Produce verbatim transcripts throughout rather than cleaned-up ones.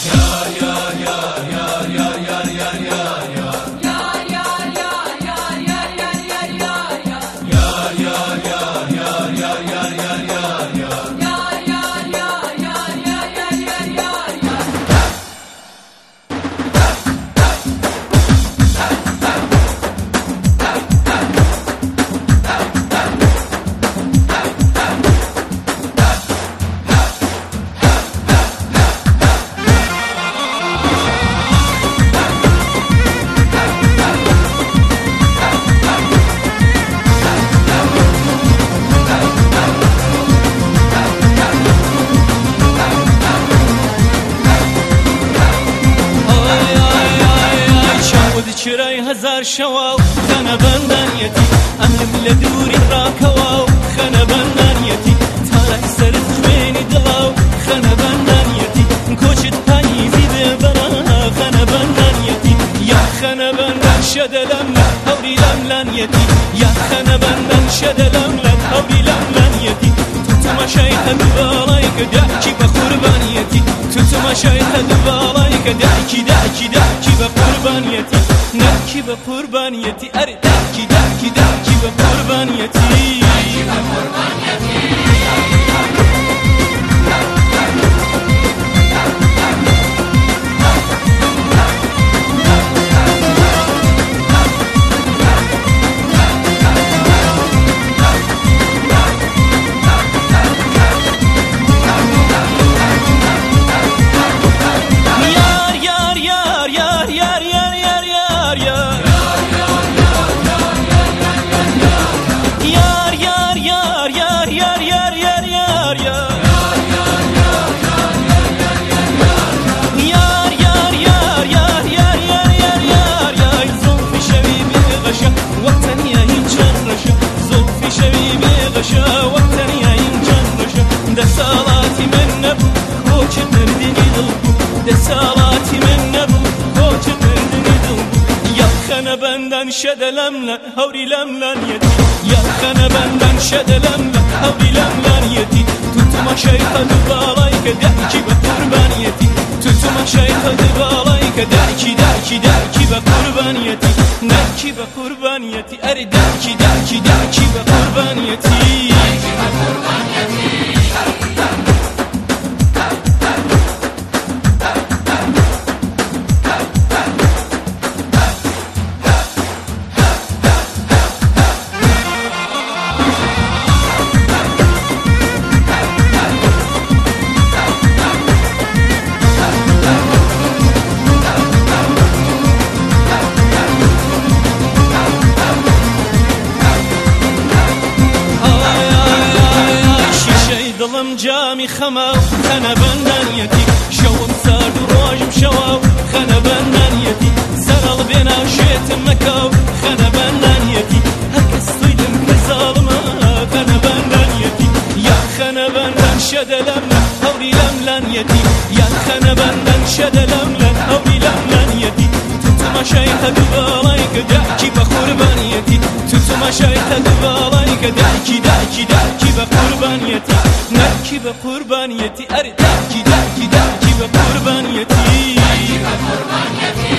چرای هزار شوا خانه بندانیتی املم لدوری راکوا خانه بندانیتی تارای سر خوینی دلاو خانه بندانیتی کوچت پاییزی ببرا خانه بندانیتی یا خانه بندان شدلم هوری لملانیتی یا خانه بندان شدلم هوری لملانیتی تو مشایت بالای کداکی بقربانیتی تو مشایت بالای کداکی داکی داکی بقربانیتی ناکی بقربانیتی اره داکی داکی داکی بقربانیتی داکی بقربانیتی دسالاتي من نبو خوش تردني دلبو دسالاتي من نبو خوش تردني دلبو يا خنا بندن شد لملا هوري لملان يدي يا خنا بندن شد لملا هوري لملان يدي تتما شيخ دبالايك داكي بقربانيتي تتما شيخ دبالايك داكي داكي داكي بقربانيتي ناكي بقربانيتي اري داكي داكي داكي بقربانيتي داكي بقربانيتي دڵم جامی خەما و خەنە بەندانیەتی شەوم سارد و ڕۆژم شەوا و خەنە بەندانیەتی سەرەڵ بێنا شێتم مەکە و خەنە بەندانیەتی هەر کەس سویدم کە زاڵمە خەنە بەندانیەتی یا خەنە بەندان شەدە لەملە هەوری لەملانیەتی یا خەنە بەندان شەدە لەملە هەوری لەملانیەتی تماشای هەدوو باڵای کە داکی بە قوربانیەتی تو تماشای هەدوو باڵای کە داکی داکی داکی بە قوربانیەتی ناکی بە قوربانیەتی ئەرێ داکی داکی داکی بە قوربانیەتی داکی بە قوربانیەتی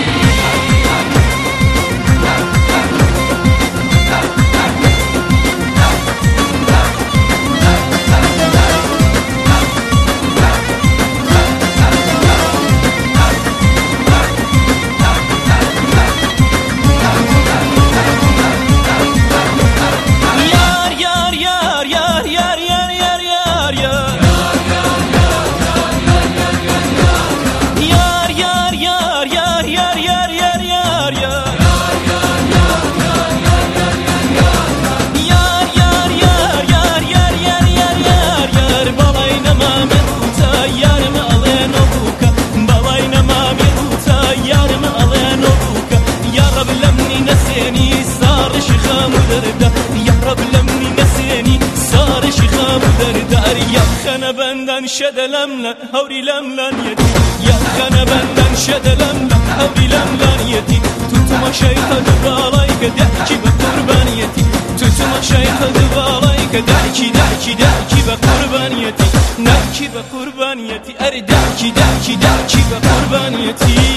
بندن شد لملا هوري لملان يدي يا خنا بندن شد لملا هوري لملان يدي تتما شيخ دبالايك داكي بقربانيتي تتما شيخ دبالايك داكي داكي داكي بقربانيتي داکی به قربانیتی اری داکی داکی داکی به قربانیتی